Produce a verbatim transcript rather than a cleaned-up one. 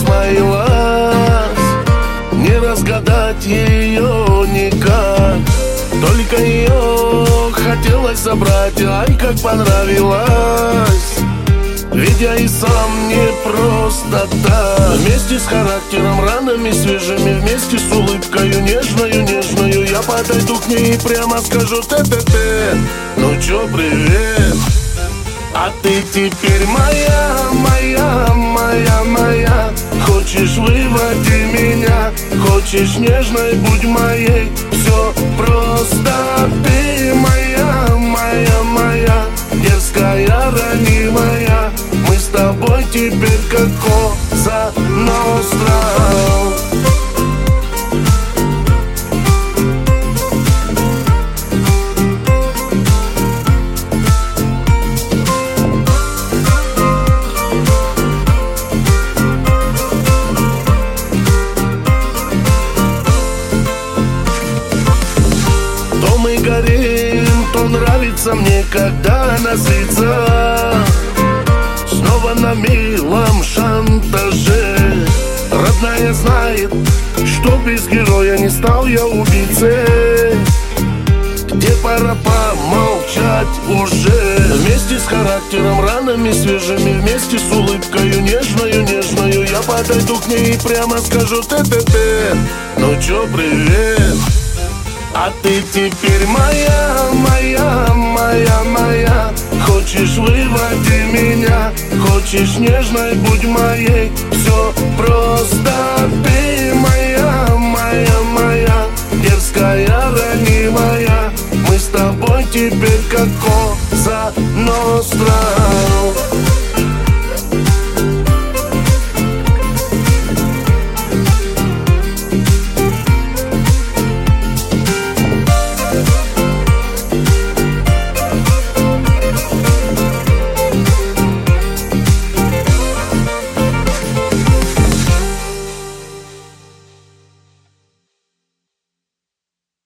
разнилась, не разгадать ее никак. Только ее хотелось забрать, ай, как понравилось. Ведь я и сам не просто так. Вместе с характером, ранами свежими, вместе с улыбкою нежною, нежною, я подойду к ней и прямо скажу: те-те-те, ну чё, привет. А ты теперь моя, моя, моя, моя. Хочешь, выводи меня, хочешь, нежной будь моей. Все просто ты моя, моя, моя, дерзкая, ранимая. Мы с тобой теперь как Коза Ностра. То мы горим, то нравится мне, когда она злится. Снова на милом шантаже. Родная знает, что без героя не стал я убийцей. Где пора помолчать уже. Вместе с характером, ранами свежими, вместе с улыбкою нежною, нежною, я подойду к ней и прямо скажу: те-те-те, ну чё, привет. А ты теперь моя, моя, моя, моя. Хочешь, выводи меня, хочешь, нежной будь моей. Все просто ты моя, моя, моя, дерзкая, ранимая. Мы с тобой теперь как Коза Ностра.